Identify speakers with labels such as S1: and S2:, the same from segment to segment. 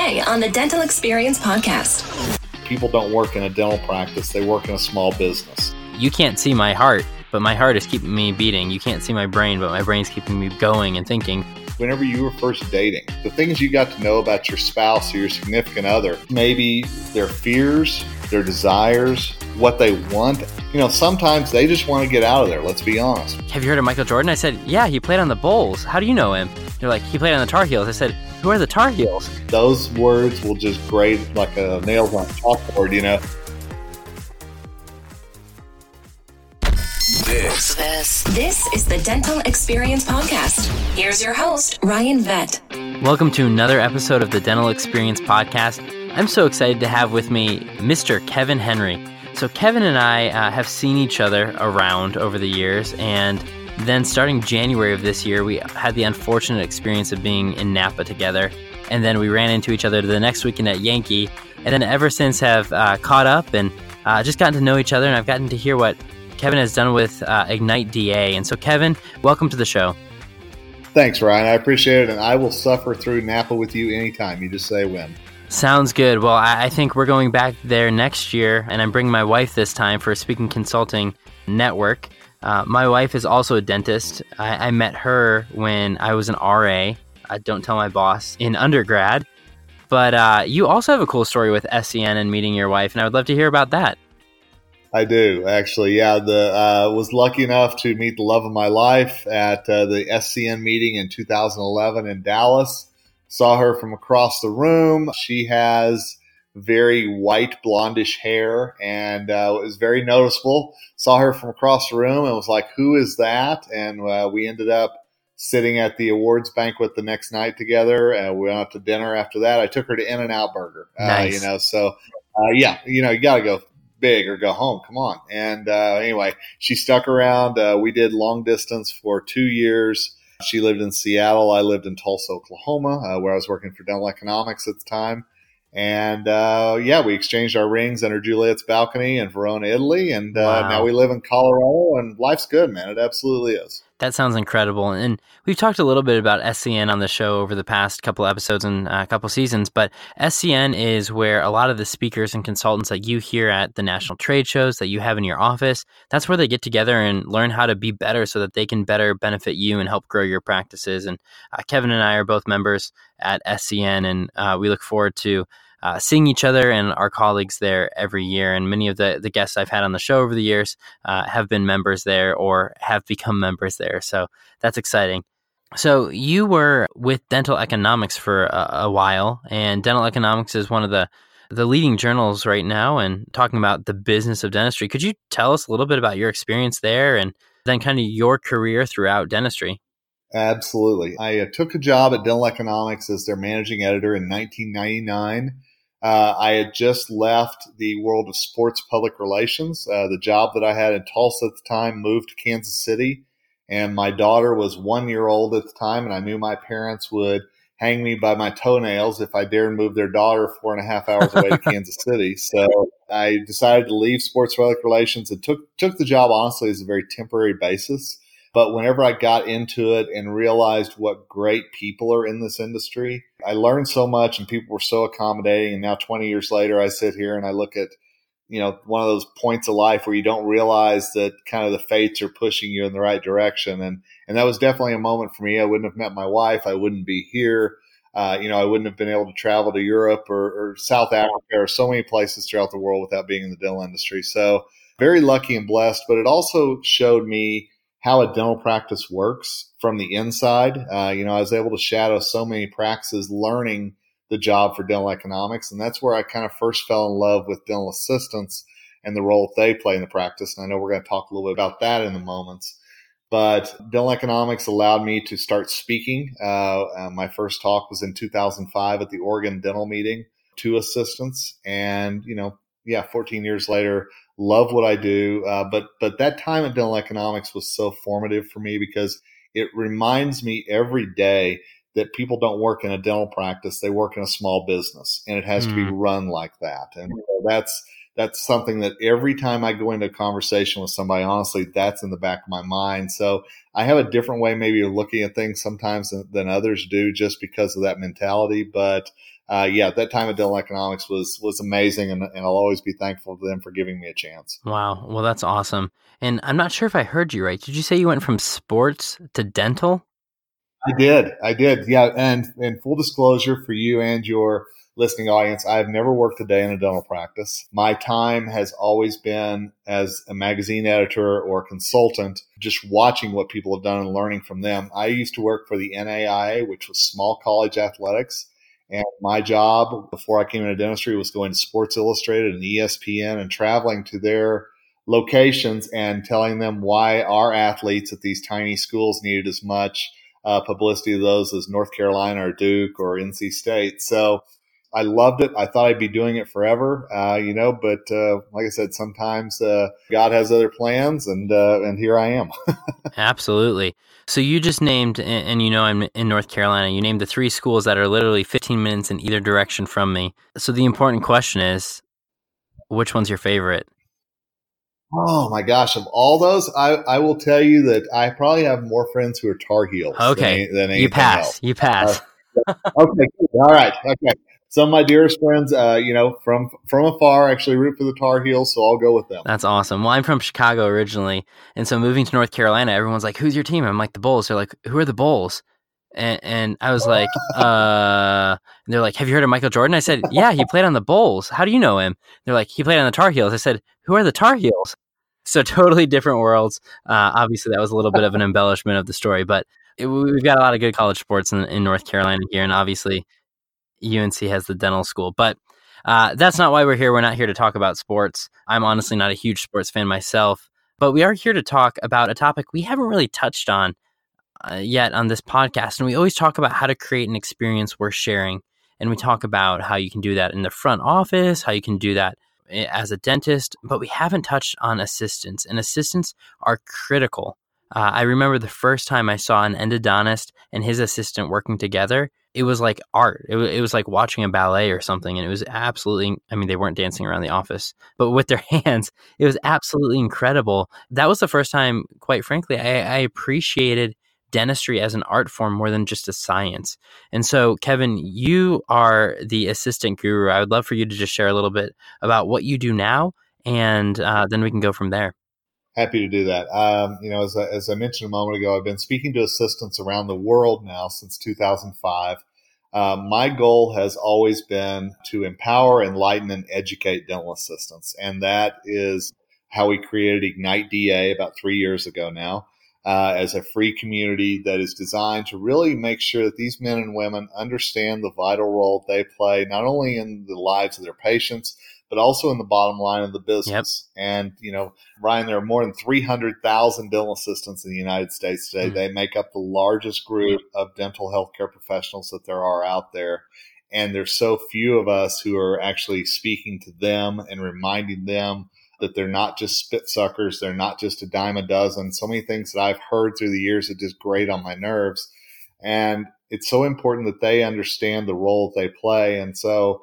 S1: today on the Dental Experience Podcast.
S2: People don't work in a dental practice, they work in a small business.
S3: You can't see my heart, but my heart is keeping me beating. You can't see my brain, but my brain's keeping me going and thinking.
S2: Whenever you were first dating, the things you got to know about your spouse or your significant other, maybe their fears, their desires, what they want. Sometimes they just want to get out of there, let's be honest.
S3: Have you heard of Michael Jordan? I said, yeah, he played on the Bulls. How do you know him? They're like, he played on the Tar Heels. I said, who are the Tar Heels?
S2: Those words will just grate like a nails on a chalkboard,
S1: This is the Dental Experience Podcast. Here's your host, Ryan Vett.
S3: Welcome to another episode of the Dental Experience Podcast. I'm so excited to have with me Mr. Kevin Henry. So Kevin and I have seen each other around over the years, and then starting January of this year, we had the unfortunate experience of being in Napa together, and then we ran into each other the next weekend at Yankee, and then ever since have caught up and just gotten to know each other, and I've gotten to hear what Kevin has done with Ignite DA. And so Kevin, welcome to the show.
S2: Thanks, Ryan. I appreciate it, and I will suffer through Napa with you anytime. You just say when. Sounds
S3: good. Well, I think we're going back there next year, and I'm bringing my wife this time for a speaking consulting network. My wife is also a dentist. I met her when I was an RA. Don't tell my boss, in undergrad. But you also have a cool story with SCN and meeting your wife, and I would love to hear about that.
S2: I do, actually. Yeah, was lucky enough to meet the love of my life at the SCN meeting in 2011 in Dallas. Saw her from across the room. She has very white, blondish hair, and it was very noticeable. Saw her from across the room and was like, who is that? And we ended up sitting at the awards banquet the next night together. We went out to dinner after that. I took her to In-N-Out Burger.
S3: Nice.
S2: You got to go big or go home. Come on. And anyway, she stuck around. We did long distance for 2 years. She lived in Seattle. I lived in Tulsa, Oklahoma, where I was working for Dental Economics at the time. And we exchanged our rings under Juliet's balcony in Verona, Italy. And now we live in Colorado, and life's good, man. It absolutely is.
S3: That sounds incredible. And we've talked a little bit about SCN on the show over the past couple episodes and a couple seasons, but SCN is where a lot of the speakers and consultants that you hear at the national trade shows that you have in your office, that's where they get together and learn how to be better so that they can better benefit you and help grow your practices. And Kevin and I are both members at SCN, and we look forward to seeing each other and our colleagues there every year. And many of the guests I've had on the show over the years have been members there or have become members there. So that's exciting. So you were with Dental Economics for a while, and Dental Economics is one of the leading journals right now and talking about the business of dentistry. Could you tell us a little bit about your experience there and then kind of your career throughout dentistry?
S2: Absolutely. I took a job at Dental Economics as their managing editor in 1999. I had just left the world of sports public relations. The job that I had in Tulsa at the time moved to Kansas City, and my daughter was 1 year old at the time, and I knew my parents would hang me by my toenails if I dared move their daughter 4.5 hours away to Kansas City. So I decided to leave sports public relations and took the job, honestly, as a very temporary basis. But whenever I got into it and realized what great people are in this industry, I learned so much and people were so accommodating. And now 20 years later, I sit here and I look at, one of those points of life where you don't realize that kind of the fates are pushing you in the right direction. And that was definitely a moment for me. I wouldn't have met my wife. I wouldn't be here. I wouldn't have been able to travel to Europe or South Africa or so many places throughout the world without being in the dental industry. So very lucky and blessed, but it also showed me how a dental practice works from the inside. I was able to shadow so many practices learning the job for dental economics. And that's where I kind of first fell in love with dental assistants and the role that they play in the practice. And I know we're going to talk a little bit about that in the moments. But dental economics allowed me to start speaking. My first talk was in 2005 at the Oregon Dental Meeting to assistants. And, 14 years later, love what I do. But that time at Dental Economics was so formative for me because it reminds me every day that people don't work in a dental practice. They work in a small business, and it has to be run like that. And so that's something that every time I go into a conversation with somebody, honestly, that's in the back of my mind. So I have a different way maybe of looking at things sometimes than others do just because of that mentality. But that time at Dental Economics was amazing, and I'll always be thankful to them for giving me a chance.
S3: Wow. Well, that's awesome. And I'm not sure if I heard you right. Did you say you went from sports to dental?
S2: I did. Yeah. And full disclosure for you and your listening audience, I've never worked a day in a dental practice. My time has always been as a magazine editor or consultant, just watching what people have done and learning from them. I used to work for the NAIA, which was small college athletics. And my job before I came into dentistry was going to Sports Illustrated and ESPN and traveling to their locations and telling them why our athletes at these tiny schools needed as much publicity of those as North Carolina or Duke or NC State. So I loved it. I thought I'd be doing it forever, but like I said, sometimes God has other plans, and here I am.
S3: Absolutely. So you just named, and I'm in North Carolina, you named the 3 schools that are literally 15 minutes in either direction from me. So the important question is, which one's your favorite?
S2: Oh my gosh! Of all those, I will tell you that I probably have more friends who are Tar Heels.
S3: Okay,
S2: than
S3: you pass.
S2: Else.
S3: You pass.
S2: Okay, all right. Okay, some of my dearest friends, from afar, actually root for the Tar Heels, so I'll go with them.
S3: That's awesome. Well, I'm from Chicago originally, and so moving to North Carolina, everyone's like, "Who's your team?" I'm like, "The Bulls." They're like, "Who are the Bulls?" And I was like, and they're like, "Have you heard of Michael Jordan?" I said, "Yeah, he played on the Bulls. How do you know him?" They're like, "He played on the Tar Heels." I said, "Who are the Tar Heels?" So totally different worlds. Obviously, that was a little bit of an embellishment of the story, but we've got a lot of good college sports in North Carolina here, and obviously UNC has the dental school. But that's not why we're here. We're not here to talk about sports. I'm honestly not a huge sports fan myself, but we are here to talk about a topic we haven't really touched on yet on this podcast. And we always talk about how to create an experience worth sharing. And we talk about how you can do that in the front office, how you can do that as a dentist, but we haven't touched on assistants, and assistants are critical. I remember the first time I saw an endodontist and his assistant working together, it was like art. It was like watching a ballet or something, and it was absolutely, they weren't dancing around the office, but with their hands, it was absolutely incredible. That was the first time, quite frankly, I appreciated dentistry as an art form more than just a science. And so, Kevin, you are the assistant guru. I would love for you to just share a little bit about what you do now, and then we can go from there.
S2: Happy to do that. As I mentioned a moment ago, I've been speaking to assistants around the world now since 2005. My goal has always been to empower, enlighten, and educate dental assistants. And that is how we created Ignite DA about 3 years ago now. As a free community that is designed to really make sure that these men and women understand the vital role they play, not only in the lives of their patients, but also in the bottom line of the business. Yep. And, Ryan, there are more than 300,000 dental assistants in the United States today. Mm-hmm. They make up the largest group of dental healthcare professionals that there are out there. And there's so few of us who are actually speaking to them and reminding them that they're not just spit suckers. They're not just a dime a dozen. So many things that I've heard through the years that just grate on my nerves. And it's so important that they understand the role that they play. And so,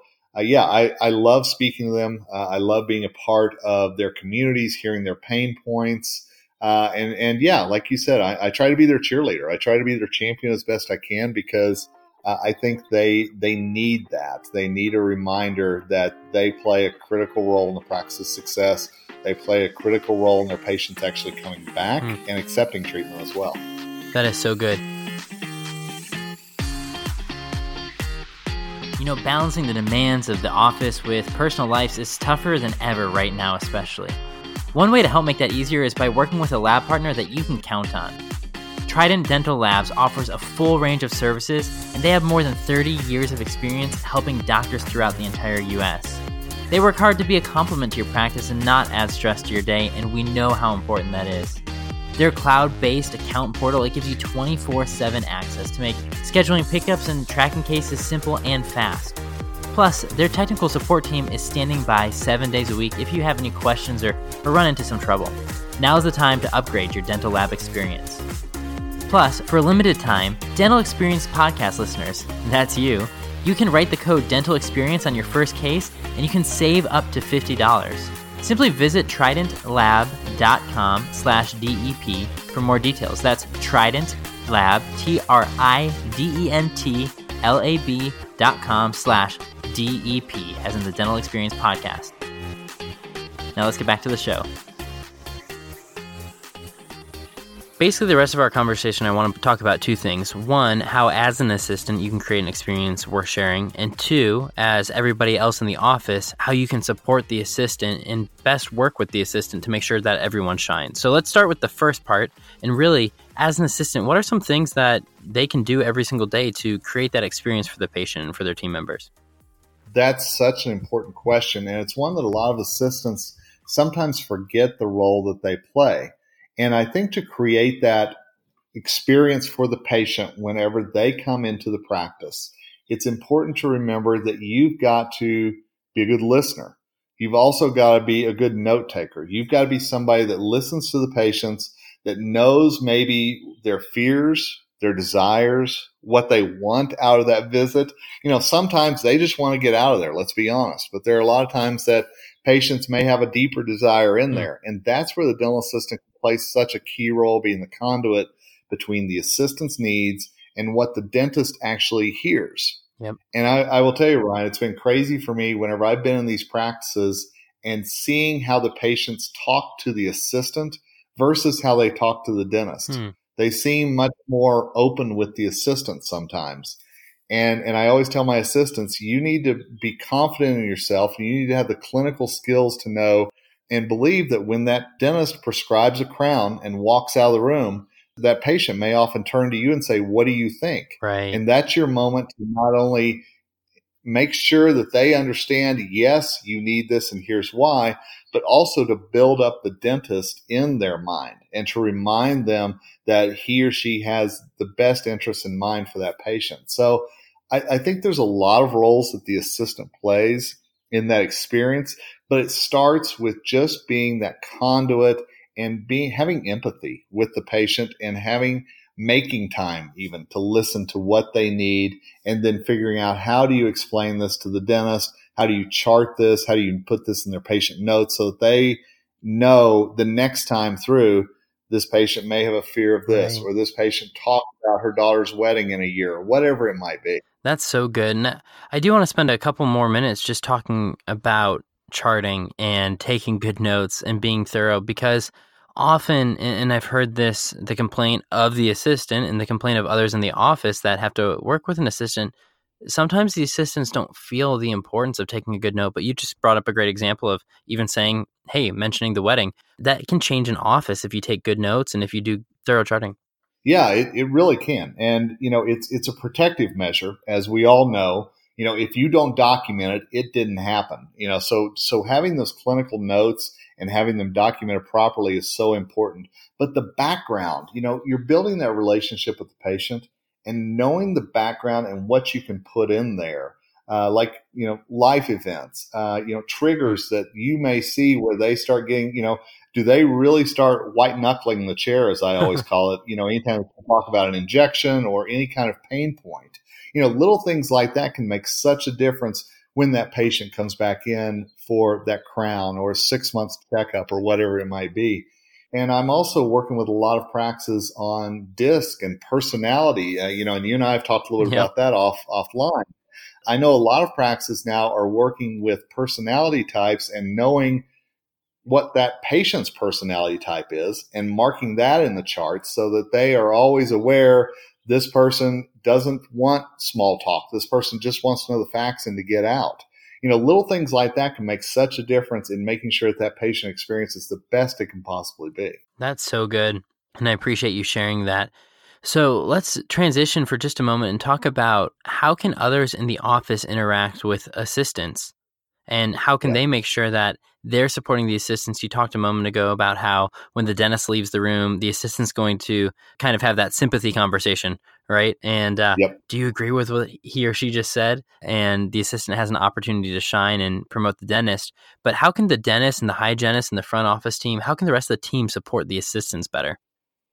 S2: I love speaking to them. I love being a part of their communities, hearing their pain points. And like you said, I try to be their cheerleader. I try to be their champion as best I can, because I think they need that. They need a reminder that they play a critical role in the practice's success. They play a critical role in their patients actually coming back and accepting treatment as well.
S3: That is so good. Balancing the demands of the office with personal lives is tougher than ever right now, especially. One way to help make that easier is by working with a lab partner that you can count on. Trident Dental Labs offers a full range of services, and they have more than 30 years of experience helping doctors throughout the entire U.S. They work hard to be a complement to your practice and not add stress to your day, and we know how important that is. Their cloud-based account portal, it gives you 24/7 access to make scheduling pickups and tracking cases simple and fast. Plus, their technical support team is standing by 7 days a week if you have any questions or run into some trouble. Now's the time to upgrade your dental lab experience. Plus, for a limited time, Dental Experience podcast listeners, that's you, You can write the code Dental Experience on your first case, and you can save up to $50. Simply visit tridentlab.com/DEP for more details. That's Trident Lab, TRIDENTLAB.com/DEP, as in the Dental Experience Podcast. Now let's get back to the show. Basically, the rest of our conversation, I want to talk about two things. One, how as an assistant you can create an experience worth sharing. And two, as everybody else in the office, how you can support the assistant and best work with the assistant to make sure that everyone shines. So let's start with the first part. And really, as an assistant, what are some things that they can do every single day to create that experience for the patient and for their team members?
S2: That's such an important question. And it's one that a lot of assistants sometimes forget the role that they play. And I think to create that experience for the patient whenever they come into the practice, it's important to remember that you've got to be a good listener. You've also got to be a good note taker. You've got to be somebody that listens to the patients, that knows maybe their fears, their desires, what they want out of that visit. Sometimes they just want to get out of there, let's be honest. But there are a lot of times that patients may have a deeper desire in there. And that's where the dental assistant can play such a key role, being the conduit between the assistant's needs and what the dentist actually hears.
S3: Yep.
S2: And I will tell you, Ryan, it's been crazy for me whenever I've been in these practices and seeing how the patients talk to the assistant versus how they talk to the dentist. They seem much more open with the assistant sometimes. And I always tell my assistants, you need to be confident in yourself. You need to have the clinical skills to know and believe that when that dentist prescribes a crown and walks out of the room, that patient may often turn to you and say, what do you think?
S3: Right.
S2: And that's your moment to not only make sure that they understand, yes, you need this and here's why, but also to build up the dentist in their mind and to remind them that he or she has the best interest in mind for that patient. So I think there's a lot of roles that the assistant plays in that experience, but it starts with just being that conduit and having empathy with the patient and making time even to listen to what they need, and then figuring out, how do you explain this to the dentist? How do you chart this? How do you put this in their patient notes so that they know the next time through, this patient may have a fear of this, or this patient talked about her daughter's wedding in a year, or whatever it might be.
S3: That's so good. And I do want to spend a couple more minutes just talking about charting and taking good notes and being thorough, because often, and I've heard this, the complaint of the assistant and the complaint of others in the office that have to work with an assistant, sometimes the assistants don't feel the importance of taking a good note. But you just brought up a great example of even saying, hey, mentioning the wedding. That can change an office if you take good notes and if you do thorough charting.
S2: Yeah, it really can. And, it's a protective measure, as we all know. If you don't document it, it didn't happen. So having those clinical notes and having them documented properly is so important. But the background, you're building that relationship with the patient, and knowing the background and what you can put in there, life events, triggers that you may see where they start getting, do they really start white knuckling the chair, as I always call it? Anytime we talk about an injection or any kind of pain point, little things like that can make such a difference when that patient comes back in for that crown or a 6 months checkup or whatever it might be. And I'm also working with a lot of practices on DISC and personality, and you and I have talked a little bit about that offline. I know a lot of practices now are working with personality types and knowing what that patient's personality type is and marking that in the charts so that they are always aware this person doesn't want small talk. This person just wants to know the facts and to get out. Little things like that can make such a difference in making sure that patient experience is the best it can possibly be.
S3: That's so good. And I appreciate you sharing that. So let's transition for just a moment and talk about, how can others in the office interact with assistants, and how can they make sure that they're supporting the assistants? You talked a moment ago about how when the dentist leaves the room, the assistant's going to kind of have that sympathy conversation, right? And do you agree with what he or she just said? And the assistant has an opportunity to shine and promote the dentist. But how can the dentist and the hygienist and the front office team, how can the rest of the team support the assistants better?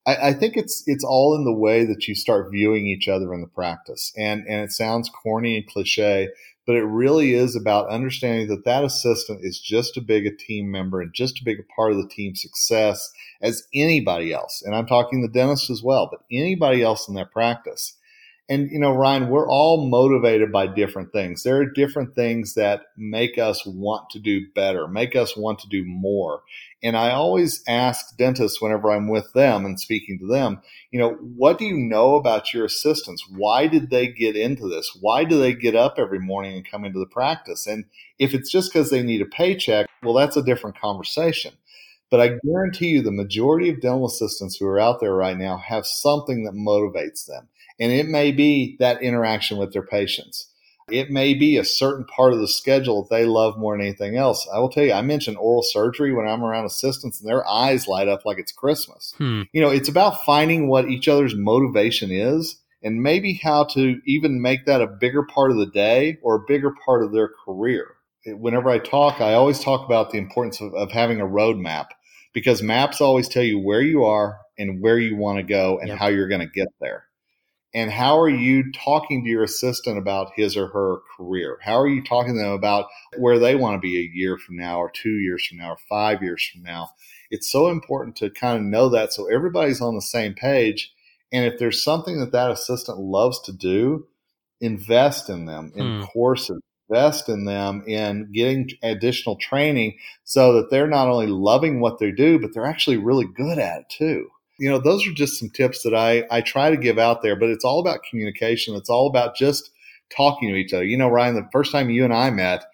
S2: I think it's all in the way that you start viewing each other in the practice. And it sounds corny and cliche, but it really is about understanding that that assistant is just as big a team member and just as big a part of the team's success as anybody else. And I'm talking the dentist as well, but anybody else in that practice. And, Ryan, we're all motivated by different things. There are different things that make us want to do better, make us want to do more. And I always ask dentists whenever I'm with them and speaking to them, what do you know about your assistants? Why did they get into this? Why do they get up every morning and come into the practice? And if it's just because they need a paycheck, well, that's a different conversation. But I guarantee you the majority of dental assistants who are out there right now have something that motivates them. And it may be that interaction with their patients. It may be a certain part of the schedule that they love more than anything else. I will tell you, I mentioned oral surgery when I'm around assistants and their eyes light up like it's Christmas. It's about finding what each other's motivation is and maybe how to even make that a bigger part of the day or a bigger part of their career. Whenever I talk, I always talk about the importance of having a roadmap, because maps always tell you where you are and where you want to go and how you're going to get there. And how are you talking to your assistant about his or her career? How are you talking to them about where they want to be a year from now or 2 years from now or 5 years from now? It's so important to kind of know that so everybody's on the same page. And if there's something that assistant loves to do, invest in them in courses, invest in them in getting additional training so that they're not only loving what they do, but they're actually really good at it too. Those are just some tips that I try to give out there, but it's all about communication. It's all about just talking to each other. Ryan, the first time you and I met,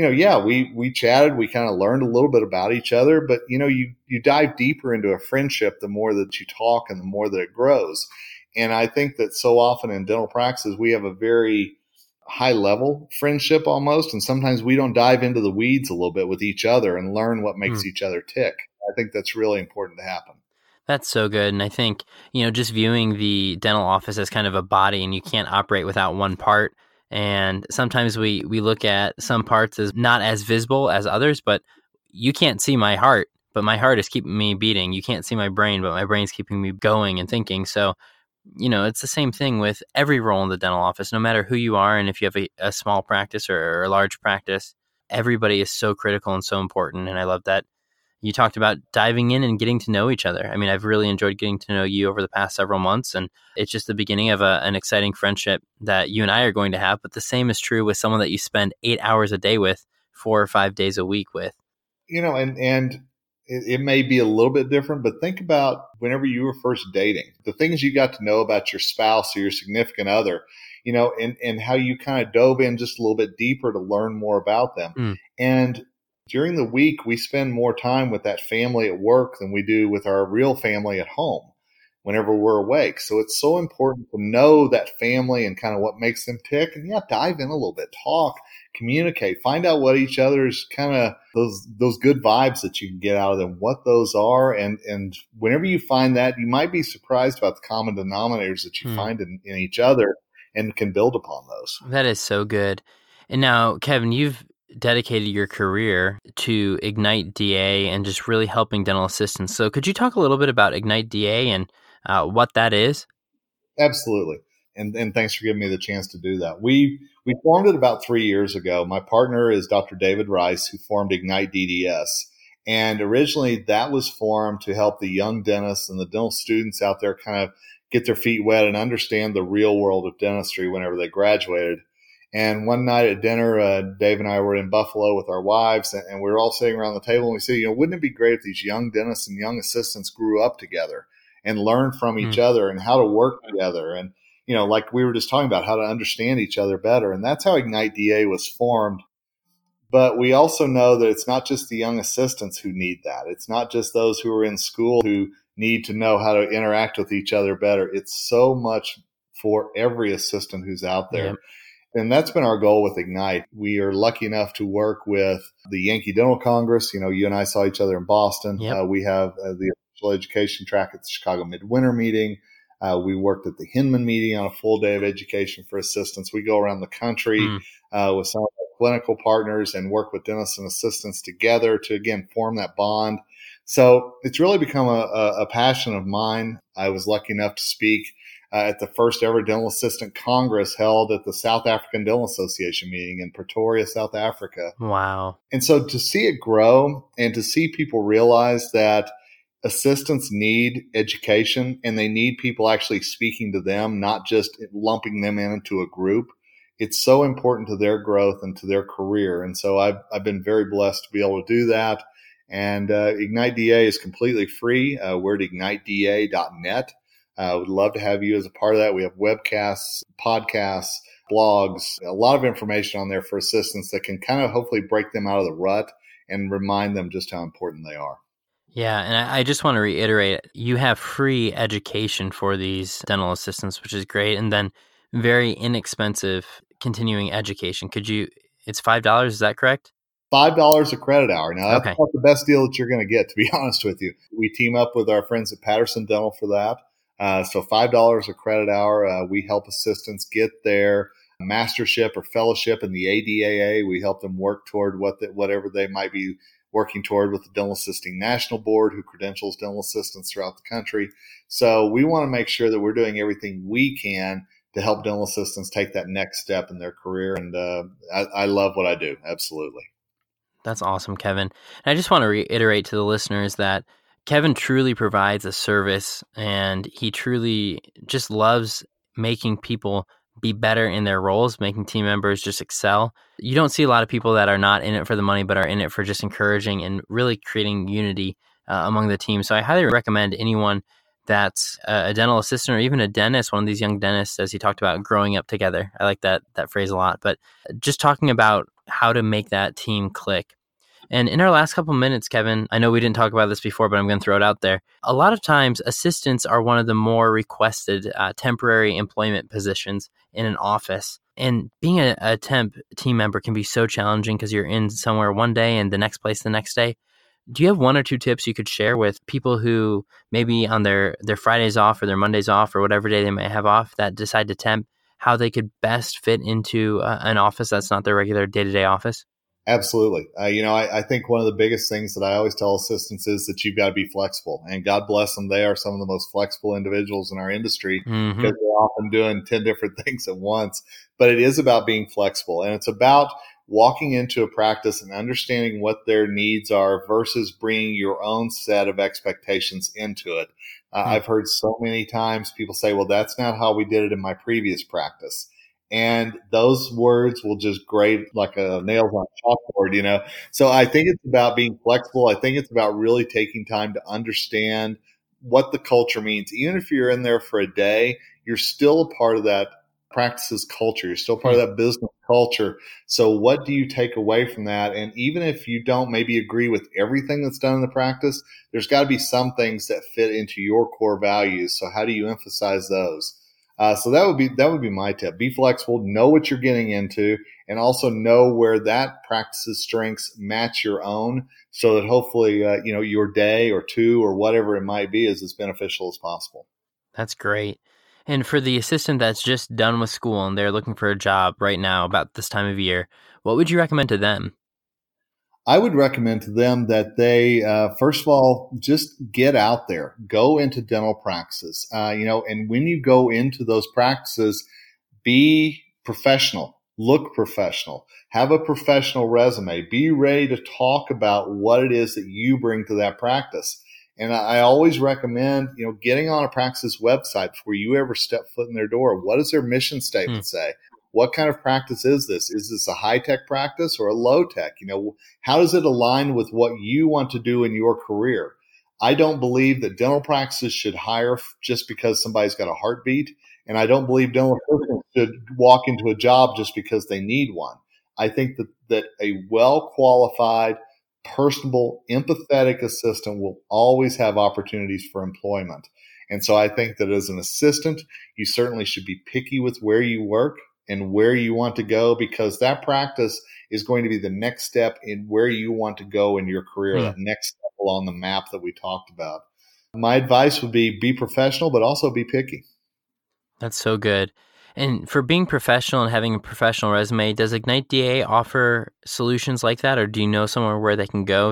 S2: we chatted, we kind of learned a little bit about each other, but you dive deeper into a friendship the more that you talk and the more that it grows. And I think that so often in dental practices, we have a very high level friendship almost. And sometimes we don't dive into the weeds a little bit with each other and learn what makes each other tick. I think that's really important to happen.
S3: That's so good. And I think, just viewing the dental office as kind of a body, and you can't operate without one part. And sometimes we look at some parts as not as visible as others, but you can't see my heart, but my heart is keeping me beating. You can't see my brain, but my brain's keeping me going and thinking. So, it's the same thing with every role in the dental office, no matter who you are. And if you have a small practice or a large practice, everybody is so critical and so important. And I love that you talked about diving in and getting to know each other. I mean, I've really enjoyed getting to know you over the past several months, and it's just the beginning of an exciting friendship that you and I are going to have. But the same is true with someone that you spend 8 hours a day with, 4 or 5 days a week with.
S2: And it may be a little bit different, but think about whenever you were first dating, the things you got to know about your spouse or your significant other, and how you kind of dove in just a little bit deeper to learn more about them. And during the week, we spend more time with that family at work than we do with our real family at home whenever we're awake. So it's so important to know that family and kind of what makes them tick. And dive in a little bit, talk, communicate, find out what each other's kind of those good vibes that you can get out of them, what those are. And whenever you find that, you might be surprised about the common denominators that you find in each other and can build upon those.
S3: That is so good. And now, Kevin, you've dedicated your career to Ignite DA and just really helping dental assistants. So could you talk a little bit about Ignite DA and what that is?
S2: Absolutely. And thanks for giving me the chance to do that. We formed it about 3 years ago. My partner is Dr. David Rice, who formed Ignite DDS. And originally that was formed to help the young dentists and the dental students out there kind of get their feet wet and understand the real world of dentistry whenever they graduated. And one night at dinner, Dave and I were in Buffalo with our wives, and we were all sitting around the table, and we said, wouldn't it be great if these young dentists and young assistants grew up together and learned from each other and how to work together? And, like we were just talking about, how to understand each other better. And that's how Ignite DA was formed. But we also know that it's not just the young assistants who need that. It's not just those who are in school who need to know how to interact with each other better. It's so much for every assistant who's out there. Yep. And that's been our goal with Ignite. We are lucky enough to work with the Yankee Dental Congress. You and I saw each other in Boston. Yep. We have the official education track at the Chicago Midwinter meeting. We worked at the Hinman meeting on a full day of education for assistants. We go around the country with some of our clinical partners and work with dentists and assistants together to, again, form that bond So it's really become a passion of mine. I was lucky enough to speak at the first ever Dental Assistant Congress held at the South African Dental Association meeting in Pretoria, South Africa.
S3: Wow.
S2: And so to see it grow and to see people realize that assistants need education and they need people actually speaking to them, not just lumping them into a group. It's so important to their growth and to their career. And so I've been very blessed to be able to do that. And Ignite DA is completely free. We're at igniteda.net. Would love to have you as a part of that. We have webcasts, podcasts, blogs, a lot of information on there for assistants that can kind of hopefully break them out of the rut and remind them just how important they are.
S3: Yeah, and I just want to reiterate, you have free education for these dental assistants, which is great, and then very inexpensive continuing education. It's $5, is that correct?
S2: $5 a credit hour. Now, that's
S3: Okay.
S2: not the best deal that you're going to get, to be honest with you. We team up with our friends at Patterson Dental for that. So $5 a credit hour. We help assistants get their mastership or fellowship in the ADAA. We help them work toward whatever they might be working toward with the Dental Assisting National Board, who credentials dental assistants throughout the country. So we want to make sure that we're doing everything we can to help dental assistants take that next step in their career. And I love what I do. Absolutely.
S3: That's awesome, Kevin. And I just want to reiterate to the listeners that Kevin truly provides a service, and he truly just loves making people be better in their roles, making team members just excel. You don't see a lot of people that are not in it for the money, but are in it for just encouraging and really creating unity among the team. So I highly recommend anyone that's a dental assistant or even a dentist, one of these young dentists, as he talked about, growing up together. I like that phrase a lot, but just talking about how to make that team click. And in our last couple minutes, Kevin, I know we didn't talk about this before, but I'm going to throw it out there. A lot of times, assistants are one of the more requested temporary employment positions in an office. And being a temp team member can be so challenging because you're in somewhere one day and the next place the next day. Do you have one or two tips you could share with people who maybe on their Fridays off or their Mondays off or whatever day they might have off that decide to temp, how they could best fit into an office that's not their regular day-to-day office?
S2: Absolutely. I think one of the biggest things that I always tell assistants is that you've got to be flexible. And God bless them, they are some of the most flexible individuals in our industry because they're often doing 10 different things at once. But it is about being flexible. And it's about walking into a practice and understanding what their needs are versus bringing your own set of expectations into it. I've heard so many times people say, well, that's not how we did it in my previous practice. And those words will just grate like a nails on a chalkboard, So I think it's about being flexible. I think it's about really taking time to understand what the culture means. Even if you're in there for a day, you're still a part of that practice's culture. You're still part of that business culture. So what do you take away from that? And even if you don't maybe agree with everything that's done in the practice, there's got to be some things that fit into your core values. So how do you emphasize those? So that would be my tip. Be flexible, know what you're getting into, and also know where that practice's strengths match your own so that hopefully, your day or two or whatever it might be is as beneficial as possible.
S3: That's great. And for the assistant that's just done with school and they're looking for a job right now about this time of year, what would you recommend to them?
S2: I would recommend to them that they, first of all, just get out there, go into dental practices, and when you go into those practices, be professional, look professional, have a professional resume, be ready to talk about what it is that you bring to that practice. And I always recommend, getting on a practice's website before you ever step foot in their door. What does their mission statement say? What kind of practice is this? Is this a high-tech practice or a low-tech? How does it align with what you want to do in your career? I don't believe that dental practices should hire just because somebody's got a heartbeat. And I don't believe dental assistants should walk into a job just because they need one. I think that a well-qualified, personable, empathetic assistant will always have opportunities for employment. And so I think that as an assistant, you certainly should be picky with where you work and where you want to go, because that practice is going to be the next step in where you want to go in your career, that next step along the map that we talked about. My advice would be professional, but also be picky.
S3: That's so good. And for being professional and having a professional resume, does Ignite DA offer solutions like that, or do you know somewhere where they can go?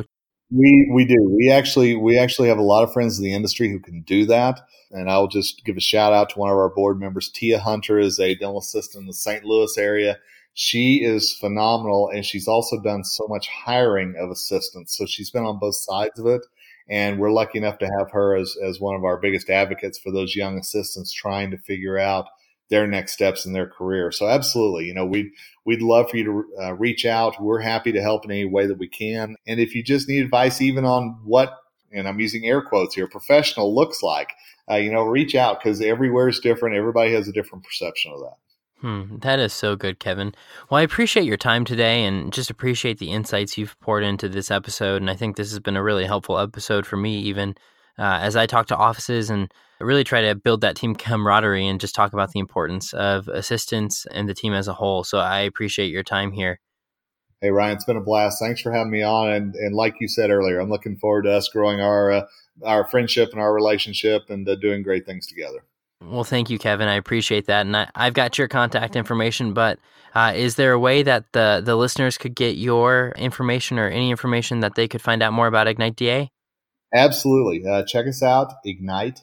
S2: We do. We actually have a lot of friends in the industry who can do that. And I'll just give a shout out to one of our board members. Tia Hunter is a dental assistant in the St. Louis area. She is phenomenal, and she's also done so much hiring of assistants. So she's been on both sides of it, and we're lucky enough to have her as one of our biggest advocates for those young assistants trying to figure out their next steps in their career. So absolutely, we'd love for you to reach out. We're happy to help in any way that we can. And if you just need advice even on what, and I'm using air quotes here, professional looks like, reach out, because everywhere is different. Everybody has a different perception of that.
S3: That is so good, Kevin. Well, I appreciate your time today and just appreciate the insights you've poured into this episode. And I think this has been a really helpful episode for me, even as I talk to offices and really try to build that team camaraderie and just talk about the importance of assistants and the team as a whole. So I appreciate your time here.
S2: Hey, Ryan, it's been a blast. Thanks for having me on. And like you said earlier, I'm looking forward to us growing our friendship and our relationship and doing great things together.
S3: Well, thank you, Kevin. I appreciate that. And I've got your contact information, but is there a way that the listeners could get your information or any information that they could find out more about Ignite DA?
S2: Absolutely. Check us out, Ignite,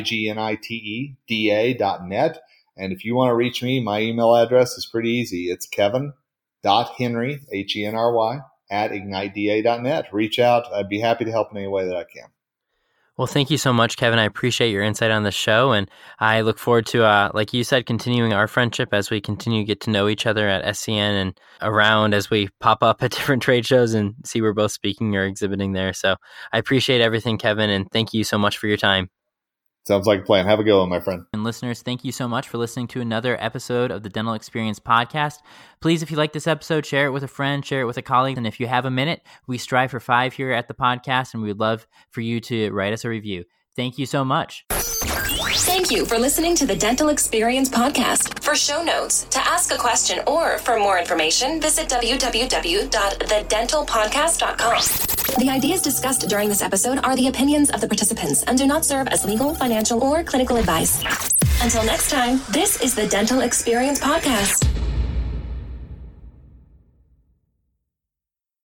S2: IGNITEDA.net. And if you want to reach me, my email address is pretty easy. It's kevin.henry, HENRY, @igniteda.net. Reach out. I'd be happy to help in any way that I can.
S3: Well, thank you so much, Kevin. I appreciate your insight on the show, and I look forward to, like you said, continuing our friendship as we continue to get to know each other at SCN and around as we pop up at different trade shows and see we're both speaking or exhibiting there. So I appreciate everything, Kevin, and thank you so much for your time.
S2: Sounds like a plan. Have a good one, my friend.
S3: And listeners, thank you so much for listening to another episode of the Dental Experience Podcast. Please, if you like this episode, share it with a friend, share it with a colleague. And if you have a minute, we strive for 5 here at the podcast, and we would love for you to write us a review. Thank you so much.
S1: Thank you for listening to the Dental Experience Podcast. For show notes, to ask a question, or for more information, visit www.thedentalpodcast.com. The ideas discussed during this episode are the opinions of the participants and do not serve as legal, financial, or clinical advice. Until next time, this is the Dental Experience Podcast.